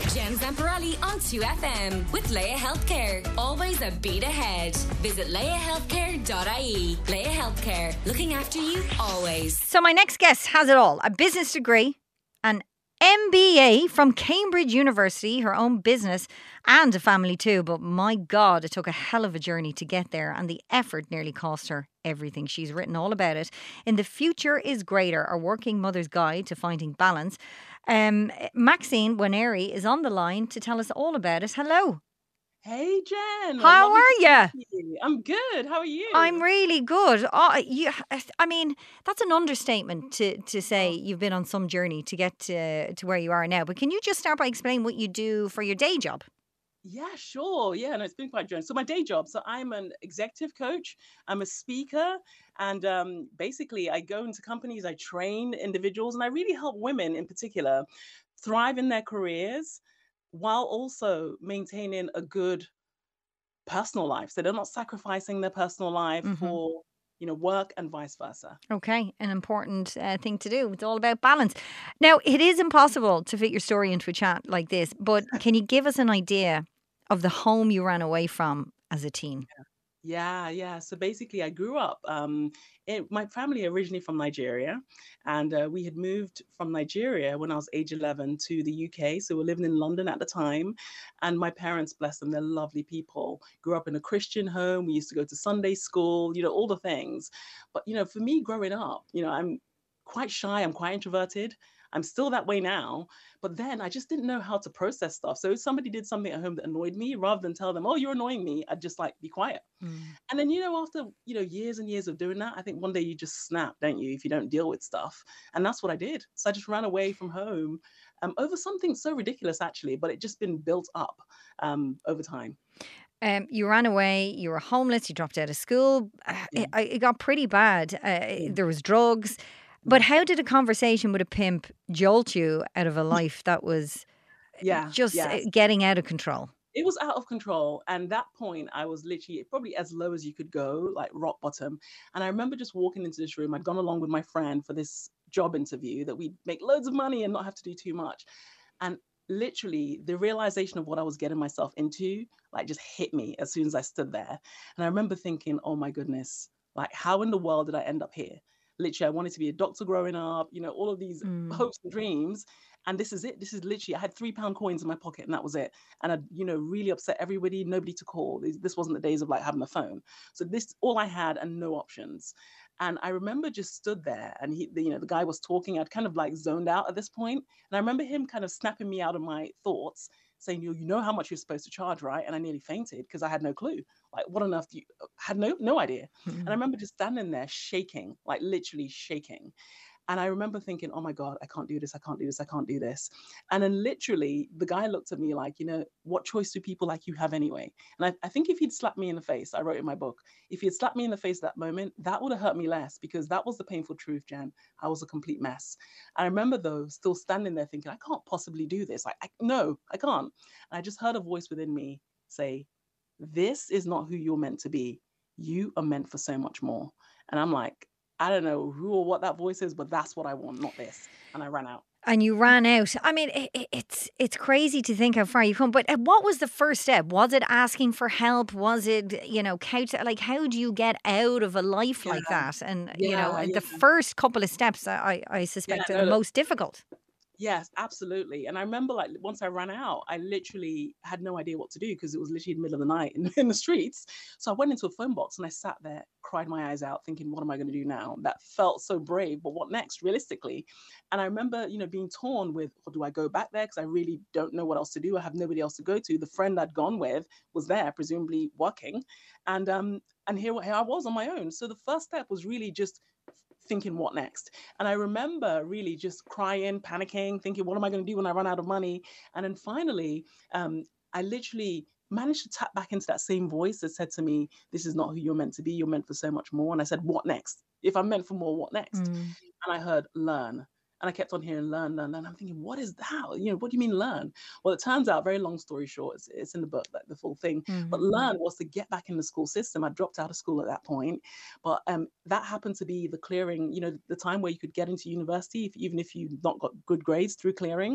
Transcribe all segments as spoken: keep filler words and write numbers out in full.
Jen Zamparelli on two F M with Leia Healthcare. Always a beat ahead. Visit leia healthcare dot I E. Leia Healthcare, looking after you always. So my next guest has it all. A business degree, an M B A from Cambridge University, her own business and a family too. But my God, it took a hell of a journey to get there, and the effort nearly cost her everything. She's written all about it in The Future is Greater, a working mother's guide to finding balance. Um, Maxine Waneri is on the line to tell us all about it. Hello. Hey, Jen. How are you? you? I'm good. How are you? I'm really good. Oh, you, I mean, that's an understatement to, to say you've been on some journey to get to, to where you are now. But can you just start by explaining what you do for your day job? Yeah, sure. Yeah, no, it's been quite a journey. So my day job, so I'm an executive coach. I'm a speaker. And um, basically, I go into companies, I train individuals, and I really help women in particular thrive in their careers while also maintaining a good personal life. So they're not sacrificing their personal life Mhm. for, you know, work and vice versa. Okay, an important uh, thing to do. It's all about balance. Now, it is impossible to fit your story into a chat like this, but can you give us an idea of the home you ran away from as a teen? Yeah, yeah. So basically, I grew up. Um, in, my family originally from Nigeria, and uh, we had moved from Nigeria when I was age eleven to the U K. So we were living in London at the time, and my parents, bless them, they're lovely people. Grew up in a Christian home. We used to go to Sunday school. You know, all the things. But you know, for me, growing up, you know, I'm quite shy. I'm quite introverted. I'm still that way now. But then I just didn't know how to process stuff. So if somebody did something at home that annoyed me, rather than tell them, "Oh, you're annoying me," I'd just like be quiet. Mm. And then, you know, after, you know, years and years of doing that, I think one day you just snap, don't you, if you don't deal with stuff. And that's what I did. So I just ran away from home um, over something so ridiculous, actually, but it just been built up um, over time. Um, you ran away, you were homeless, you dropped out of school. Uh, Yeah. it, it got pretty bad. Uh, Yeah. there was drugs. But how did a conversation with a pimp jolt you out of a life that was Yeah. just uh, Yes. getting out of control? It was out of control. And that point, I was literally probably as low as you could go, like rock bottom. And I remember just walking into this room. I'd gone along with my friend for this job interview that we'd make loads of money and not have to do too much. And literally, the realization of what I was getting myself into, like, just hit me as soon as I stood there. And I remember thinking, oh my goodness, like, how in the world did I end up here? Literally, I wanted to be a doctor growing up, you know, all of these Mm. hopes and dreams. And this is it. This is literally, I had three pound coins in my pocket and that was it. And I, you know, really upset everybody, nobody to call. This, this wasn't the days of like having a phone. So this, all I had and no options. And I remember just stood there and he, the, you know, the guy was talking. I'd kind of like zoned out at this point. And I remember him kind of snapping me out of my thoughts, saying, you, you know how much you're supposed to charge, right? And I nearly fainted because I had no clue. Like, what on earth do you, had no, no idea. And I remember just standing there shaking, like literally shaking. And I remember thinking, oh my God, I can't do this. I can't do this. I can't do this. And then literally the guy looked at me like, you know, what choice do people like you have anyway? And I, I think if he'd slapped me in the face, I wrote in my book, if he had slapped me in the face that moment, that would have hurt me less because that was the painful truth, Jan. I was a complete mess. I remember though, still standing there thinking, I can't possibly do this. Like, I, no, I can't. And I just heard a voice within me say, this is not who you're meant to be. You are meant for so much more. And I'm like, I don't know who or what that voice is, but that's what I want, not this. And I ran out. And you ran out. I mean, it, it- it's it's crazy to think how far you've come. But uh, what was the first step? Was it asking for help? Was it, you know, couch, like how do you get out of a life like Yeah, that? And you know, yeah, the yeah. first couple of steps, I I I Yeah, suspect are no, the look, most difficult. yes, absolutely. And I remember like once I ran out, I literally had no idea what to do because it was literally in the middle of the night in, in the streets. So I went into a phone box and I sat there, cried my eyes out, thinking, what am I going to do now? That felt so brave, but what next, realistically? And I remember, you know, being torn with, well, do I go back there? Because I really don't know what else to do. I have nobody else to go to. The friend I'd gone with was there, presumably working. And um, and here, here I was on my own. So the first step was really just thinking what next. And I remember really just crying, panicking, thinking, what am I going to do when I run out of money? And then finally, um, I literally managed to tap back into that same voice that said to me, this is not who you're meant to be. You're meant for so much more. And I said, what next? If I'm meant for more, what next? Mm. And I heard learn. And I kept on hearing learn, learn, learn. I'm thinking, what is that? You know, what do you mean learn? Well, it turns out, very long story short, it's, it's in the book, like the full thing. But Mhm. learn was to get back in the school system. I dropped out of school at that point. But um, that happened to be the clearing, you know, the time where you could get into university, if, even if you not got good grades through clearing.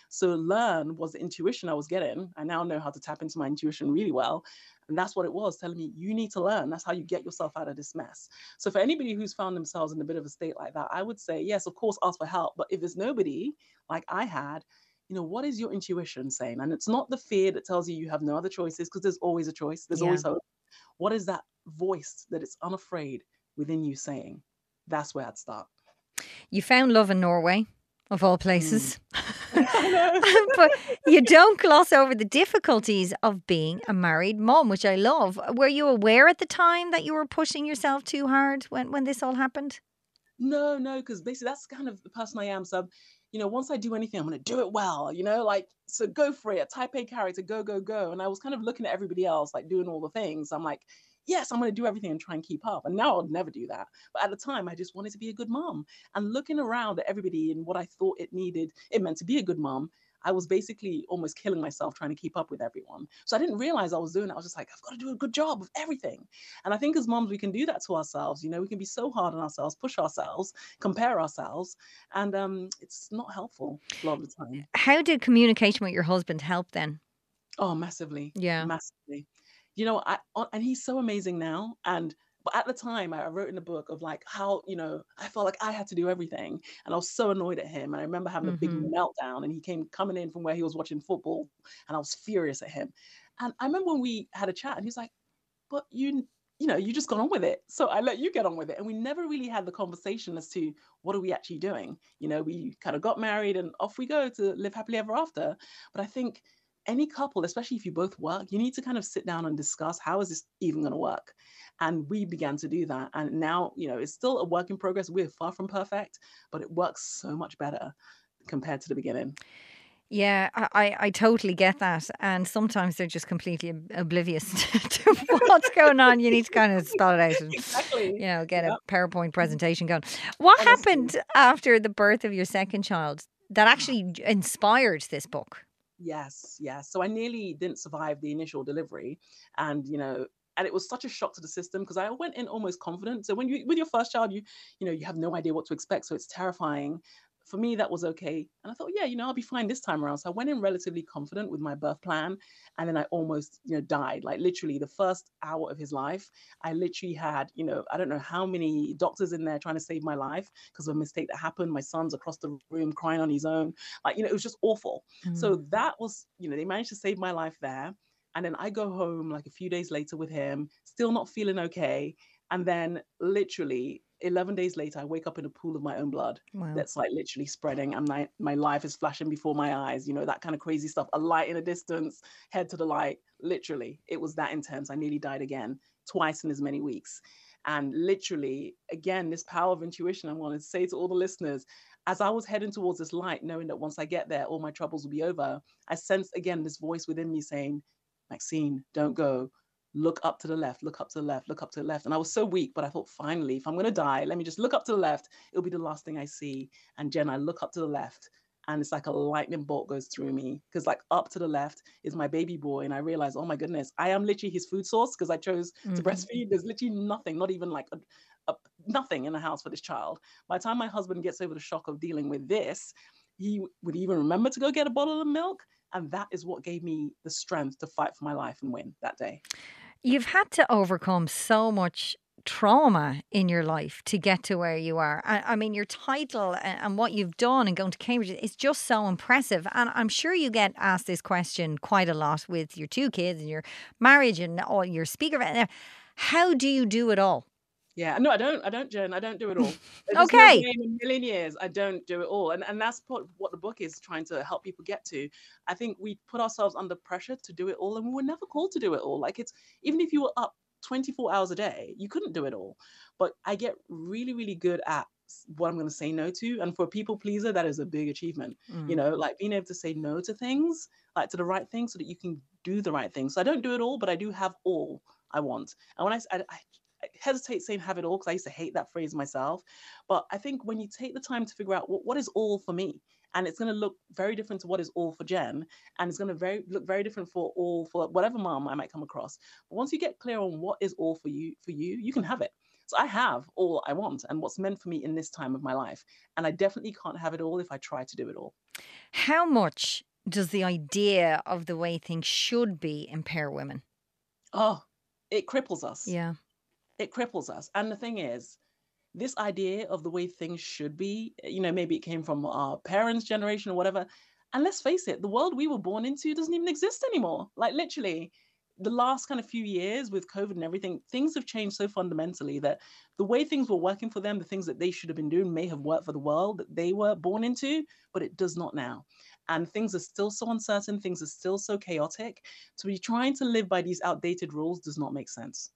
So learn was the intuition I was getting. I now know how to tap into my intuition really well. And that's what it was, telling me, you need to learn. That's how you get yourself out of this mess. So for anybody who's found themselves in a bit of a state like that, I would say, yes, of course, ask for help. But if there's nobody like I had, you know, what is your intuition saying? And it's not the fear that tells you you have no other choices, because there's always a choice. There's Yeah. always hope. What is that voice that is unafraid within you saying? That's where I'd start. You found love in Norway, of all places. I know. But you don't gloss over the difficulties of being a married mom, which I love. Were you aware at the time that you were pushing yourself too hard when, when this all happened? No, no, because basically that's kind of the person I am. So, you know, once I do anything, I'm going to do it well, you know, like, so go for it. A type A character, go, go, go. And I was kind of looking at everybody else, like doing all the things. I'm like, yes, I'm going to do everything and try and keep up. And now I'll never do that. But at the time, I just wanted to be a good mom. And looking around at everybody and what I thought it needed, it meant to be a good mom, I was basically almost killing myself trying to keep up with everyone. So I didn't realize I was doing it. I was just like, I've got to do a good job of everything. And I think as moms, we can do that to ourselves. You know, we can be so hard on ourselves, push ourselves, compare ourselves. And um, it's not helpful a lot of the time. How did communication with your husband help then? Oh, massively. Yeah. Massively. You know, I on- and he's so amazing now. And but at the time, I I wrote in the book of like how, you know, I felt like I had to do everything, and I was so annoyed at him. And I remember having a big Mhm. meltdown, and he came coming in from where he was watching football, and I was furious at him. And I remember when we had a chat, and he's like, "But you, you know, you just got on with it, so I let you get on with it." And we never really had the conversation as to what are we actually doing. You know, we kind of got married, and off we go to live happily ever after. But I think any couple, especially if you both work, you need to kind of sit down and discuss, how is this even going to work? And we began to do that. And now, you know, it's still a work in progress. We're far from perfect, but it works so much better compared to the beginning. Yeah, I, I I totally get that. And sometimes they're just completely ob- oblivious to what's going on. You need to kind of spell it out and, Exactly. you know, get Yep. a PowerPoint presentation going. What Honestly. happened after the birth of your second child that actually inspired this book? Yes, yes. So I nearly didn't survive the initial delivery, and you know, and it was such a shock to the system because I went in almost confident. So when you with your first child, you you know, you have no idea what to expect, so it's terrifying. For me, that was okay, and I thought, yeah, you know, I'll be fine this time around. So I went in relatively confident with my birth plan, and then I almost, you know, died. Like literally, the first hour of his life, I literally had, you know, I don't know how many doctors in there trying to save my life because of a mistake that happened. My son's across the room crying on his own, like you know, it was just awful. So Mm. that was, you know, they managed to save my life there. And then I go home like a few days later with him, still not feeling okay. And then literally eleven days later, I wake up in a pool of my own blood Wow. that's like literally spreading. And my, my life is flashing before my eyes, you know, that kind of crazy stuff. A light in a distance, head to the light. Literally, it was that intense. I nearly died again, twice in as many weeks. And literally, again, this power of intuition, I want to say to all the listeners, as I was heading towards this light, knowing that once I get there, all my troubles will be over, I sensed again this voice within me saying, Maxine, don't go. Look up to the left, look up to the left, look up to the left. And I was so weak, but I thought, finally, if I'm going to die, let me just look up to the left. It'll be the last thing I see. And Jen, I look up to the left, and it's like a lightning bolt goes through me because like up to the left is my baby boy. And I realized, oh my goodness, I am literally his food source because I chose to Mhm. breastfeed. There's literally nothing, not even like a, a, nothing in the house for this child. By the time my husband gets over the shock of dealing with this, he would even remember to go get a bottle of milk. And that is what gave me the strength to fight for my life and win that day. You've had to overcome so much trauma in your life to get to where you are. I, I mean, your title a- and what you've done and going to Cambridge is just so impressive. And I'm sure you get asked this question quite a lot with your two kids and your marriage and all your speaker. How do you do it all? Yeah, no, I don't. I don't, Jen. I don't do it all. There's no Okay. way in a million years I don't do it all, and and that's what what the book is trying to help people get to. I think we put ourselves under pressure to do it all, and we were never called to do it all. Like it's even if you were up twenty-four hours a day, you couldn't do it all. But I get really, really good at s- what I'm going to say no to, and for a people pleaser, that is a big achievement. You Mm. know, like being able to say no to things, like to the right thing, so that you can do the right thing. So I don't do it all, but I do have all I want. And when I, s- I, I I hesitate saying have it all because I used to hate that phrase myself. But I think when you take the time to figure out what, what is all for me, and it's going to look very different to what is all for Jen, and it's going to very look very different for all for whatever mom I might come across. But once you get clear on what is all for you, for you, you can have it. So I have all I want and what's meant for me in this time of my life, and I definitely can't have it all if I try to do it all. How much does the idea of the way things should be impair women? Oh, it cripples us. Yeah. It cripples us. And the thing is, this idea of the way things should be, you know, maybe it came from our parents' generation or whatever. And let's face it, the world we were born into doesn't even exist anymore. Like literally, the last kind of few years with COVID and everything, things have changed so fundamentally that the way things were working for them, the things that they should have been doing may have worked for the world that they were born into, but it does not now. And things are still so uncertain, things are still so chaotic. To be trying to live by these outdated rules does not make sense.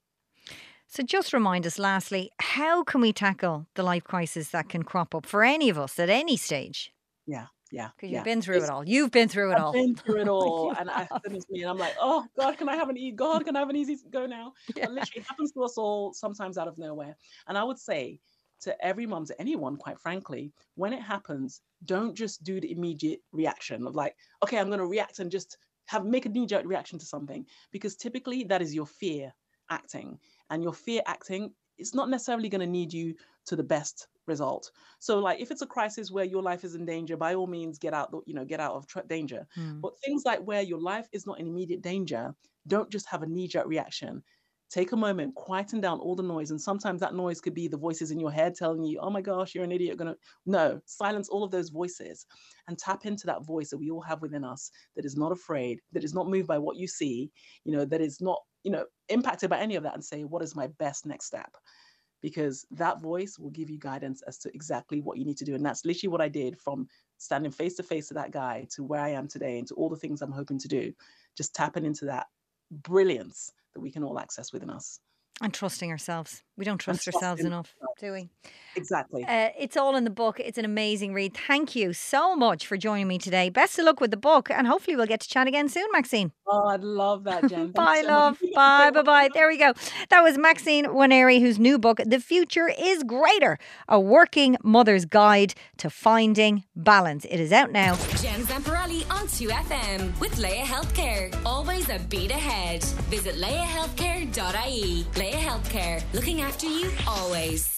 So just remind us lastly, how can we tackle the life crisis that can crop up for any of us at any stage? Yeah. Yeah, because yeah. you've been through It's, it all. You've been through it I've all. been through it all, and I goodness me, and I'm like, oh God, can I have an e? God, can I have an easy go now? Yeah. But literally, it happens to us all sometimes out of nowhere. And I would say to every mum, to anyone, quite frankly, when it happens, don't just do the immediate reaction of like, okay, I'm going to react and just have make a knee-jerk reaction to something, because typically that is your fear acting, and your fear acting is not necessarily going to lead you to the best result. So like if it's a crisis where your life is in danger, by all means get out, you know, get out of tr- danger. Hmm. But things like where your life is not in immediate danger, don't just have a knee-jerk reaction. Take a moment, quieten down all the noise. And sometimes that noise could be the voices in your head telling you, oh my gosh, you're an idiot. Gonna no, silence all of those voices and tap into that voice that we all have within us that is not afraid, that is not moved by what you see, you know, that is not, you know, impacted by any of that, and say, what is my best next step? Because that voice will give you guidance as to exactly what you need to do. And that's literally what I did, from standing face to face to that guy to where I am today and to all the things I'm hoping to do. Just tapping into that brilliance that we can all access within us. And trusting ourselves. We don't trust And ourselves trusting enough, ourselves. do we? Exactly. Uh, it's all in the book. It's an amazing read. Thank you so much for joining me today. Best of luck with the book, and hopefully we'll get to chat again soon, Maxine. Oh, I'd love that, Jen. Thank Bye, you so love. much. Bye, bye, bye. There we go. That was Maxine Nwaneri, whose new book, The Future is Greater, A Working Mother's Guide to Finding Balance. It is out now. Jen Zamparelli on two F M with Leia Healthcare. Always a beat ahead. Visit leia healthcare dot I E. Leia Healthcare, looking after you always.